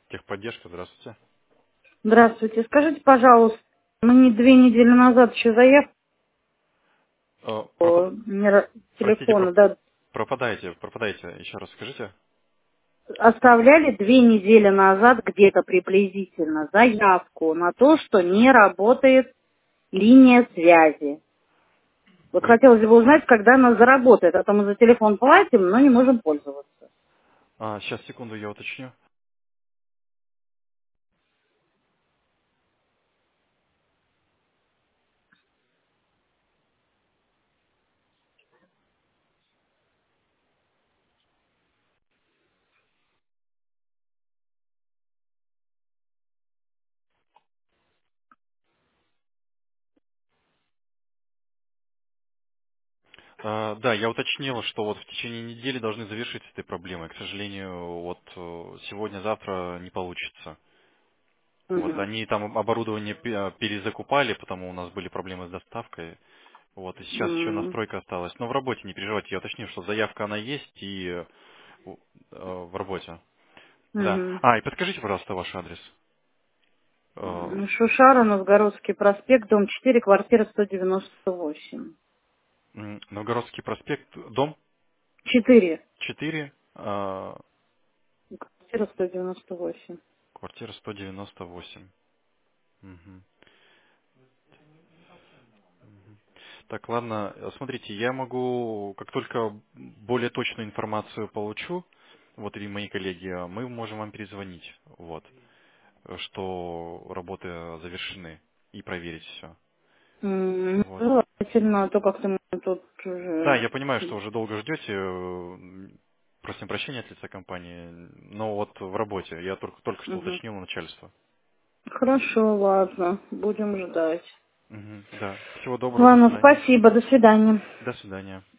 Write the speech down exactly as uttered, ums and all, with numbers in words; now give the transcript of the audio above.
Техподдержка, здравствуйте. Здравствуйте. Скажите, пожалуйста, мне две недели назад еще заявку Э, пропад- не ра- Простите, телефона, проп- да, пропадаете, пропадаете. Еще раз скажите. оставляли две недели назад где-то приблизительно заявку на то, что не работает линия связи. Вот Вы... хотелось бы узнать, когда она заработает, а то мы за телефон платим, но не можем пользоваться. А, сейчас, секунду, я уточню. А, да, я уточнил, что вот в течение недели должны завершить с этой проблемой. К сожалению, вот э, сегодня-завтра не получится. Вот Мгм. они там оборудование пе- э, перезакупали, потому у нас были проблемы с доставкой. Вот, и сейчас еще М, настройка осталась. Но в работе, не переживайте, я уточнил, что заявка она есть и э, у- э, в работе. Да. мгм. А, и подскажите, пожалуйста, ваш адрес. Э, М, Шушара, Новгородский проспект, дом четыре, квартира сто девяносто восемь. м, Новгородский проспект, дом четыре, четыре, э, квартира сто девяносто восемь. квартира сто девяносто восемь. Мгм. Так, ладно, э, смотрите, я могу, как только более точную информацию получу, вот или мои коллеги, э, мы можем вам перезвонить, вот, э, что работы завершены, и проверить все. М, Вот. Желательно, а то как-то мы тут Да, уже... я понимаю, что уже долго ждете, э, просим прощения от лица компании, но вот в работе, я только, только что Мгм. уточнил у начальства. Хорошо, ладно, будем ждать. Мгм, да, всего доброго, до Ладно, свидания. спасибо, до свидания. До свидания.